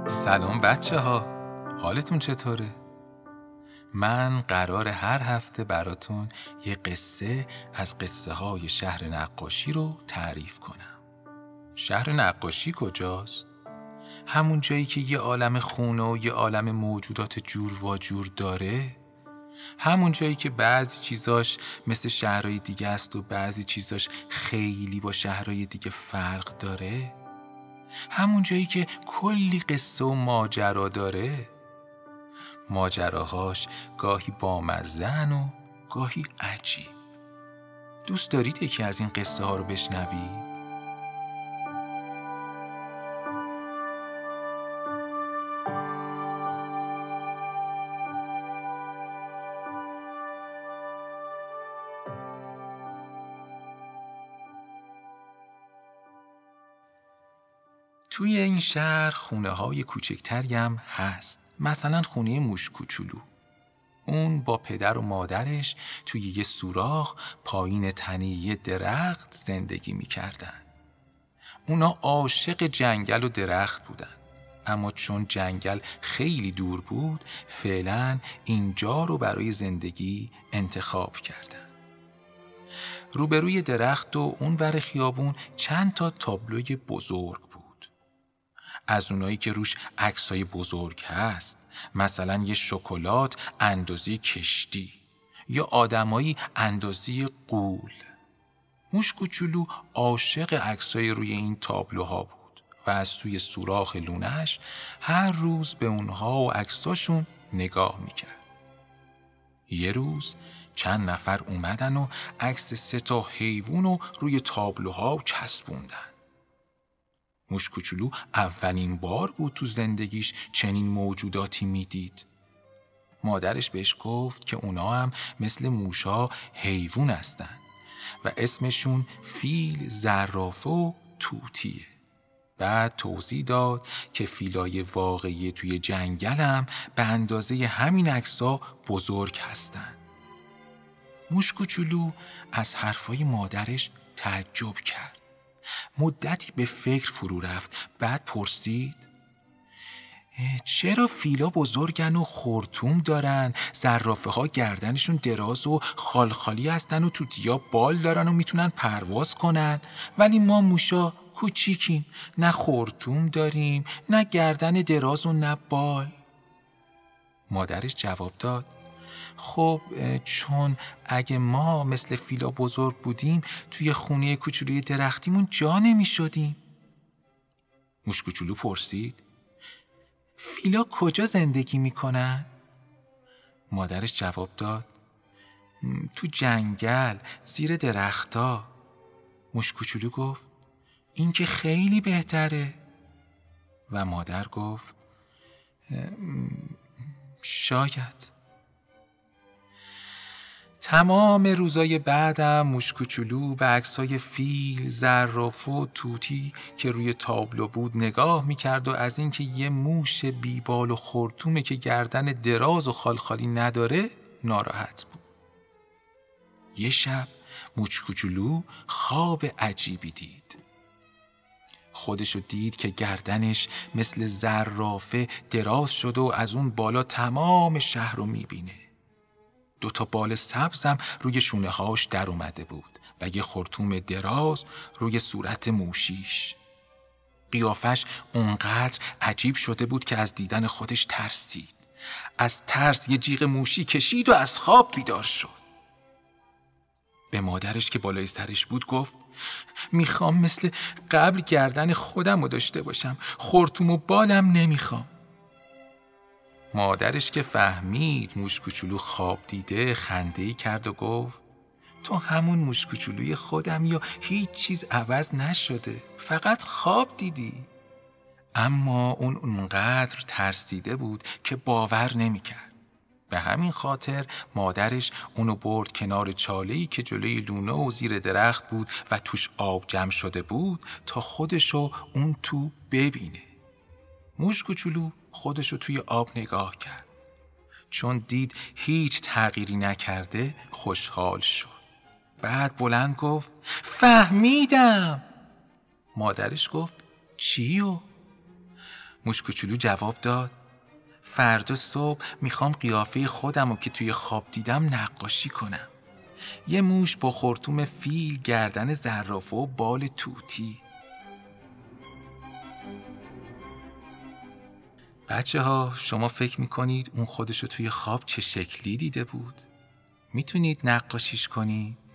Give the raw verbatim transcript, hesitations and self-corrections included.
سلام بچه ها، حالتون چطوره؟ من قرار هر هفته براتون یه قصه از قصه های شهر نقاشی رو تعریف کنم. شهر نقاشی کجاست؟ همون جایی که یه عالم خونه و یه عالم موجودات جور و جور داره؟ همون جایی که بعضی چیزاش مثل شهرهای دیگه است و بعضی چیزاش خیلی با شهرهای دیگه فرق داره؟ همون جایی که کلی قصه و ماجرا داره؟ ماجراهاش گاهی بامزه‌ن و گاهی عجیب. دوست دارید یکی از این قصه ها رو بشنوید؟ توی این شهر خونه های کوچکتری هم هست. مثلا خونه موش کوچولو. اون با پدر و مادرش توی یه سوراخ پایین تنه یه درخت زندگی میکردن. اونا عاشق جنگل و درخت بودن. اما چون جنگل خیلی دور بود، فعلا اینجا رو برای زندگی انتخاب کردن. روبروی درخت و اون ور خیابون چند تا تابلوی بزرگ بود. از اونایی که روش عکسای بزرگ هست، مثلا یه شکلات اندازه کشتی یا آدمایی اندازه غول. موش کوچولو عاشق عکسای روی این تابلوها بود و از توی سوراخ لونش هر روز به اونها و عکساشون نگاه میکرد. یه روز چند نفر اومدن و عکس سه تا حیوان رو روی تابلوها چسبوندن. موش کوچولو اولین بار بود تو زندگیش چنین موجوداتی میدید. مادرش بهش گفت که اونا هم مثل موشا حیوان هستن و اسمشون فیل، زرافه و طوطیه. بعد توضیح داد که فیلای واقعی توی جنگل هم به اندازه همین عکس‌ها بزرگ هستن. موش کوچولو از حرفای مادرش تعجب کرد. مدتی به فکر فرو رفت. بعد پرسید: چرا فیلا بزرگن و خرطوم دارن؟ زرافه ها گردنشون دراز و خالخالی هستن و توتیا بال دارن و میتونن پرواز کنن، ولی ما موشا کوچیکیم، نه خرطوم داریم، نه گردن دراز و نه بال. مادرش جواب داد: خب چون اگه ما مثل فیلا بزرگ بودیم توی خونه کوچولوی درختیمون جا نمی شدیم. موش کوچولو پرسید: فیلا کجا زندگی می کنن؟ مادرش جواب داد: تو جنگل زیر درختا. موش کوچولو گفت: این که خیلی بهتره. و مادر گفت: شاید. تمام روزای بعدم موش کوچولو به عکسای فیل، زرافه و طوطی که روی تابلو بود نگاه میکرد و از اینکه یه موش بیبال و خرطومه که گردن دراز و خالخالی نداره ناراحت بود. یه شب موش کوچولو خواب عجیبی دید. خودشو دید که گردنش مثل زرافه دراز شده و از اون بالا تمام شهر رو میبینه. دو تا بال سبزم روی شونه هاش در اومده بود و یه خرطوم دراز روی صورت موشیش. قیافش اونقدر عجیب شده بود که از دیدن خودش ترسید. از ترس یه جیغ موشی کشید و از خواب بیدار شد. به مادرش که بالای سرش بود گفت: میخوام مثل قبل گردن خودم رو داشته باشم، خرطوم و بالم نمیخوام. مادرش که فهمید موش کوچولو خواب دیده خنده‌ای کرد و گفت: تو همون موش کوچولوی خودم یا هیچ چیز عوض نشده، فقط خواب دیدی. اما اون اونقدر ترسیده بود که باور نمی‌کرد. به همین خاطر مادرش اونو برد کنار چاله‌ای که جلوی لونه و زیر درخت بود و توش آب جمع شده بود تا خودشو اون تو ببینه. موش کوچولو خودشو توی آب نگاه کرد. چون دید هیچ تغییری نکرده خوشحال شد. بعد بلند گفت: فهمیدم. مادرش گفت: چیو؟ موش کوچولو جواب داد: فردا صبح میخوام قیافه خودم رو که توی خواب دیدم نقاشی کنم. یه موش با خرطوم فیل، گردن زرافه و بال توتی. بچه ها، شما فکر میکنید اون خودشو توی خواب چه شکلی دیده بود؟ میتونید نقاشیش کنید؟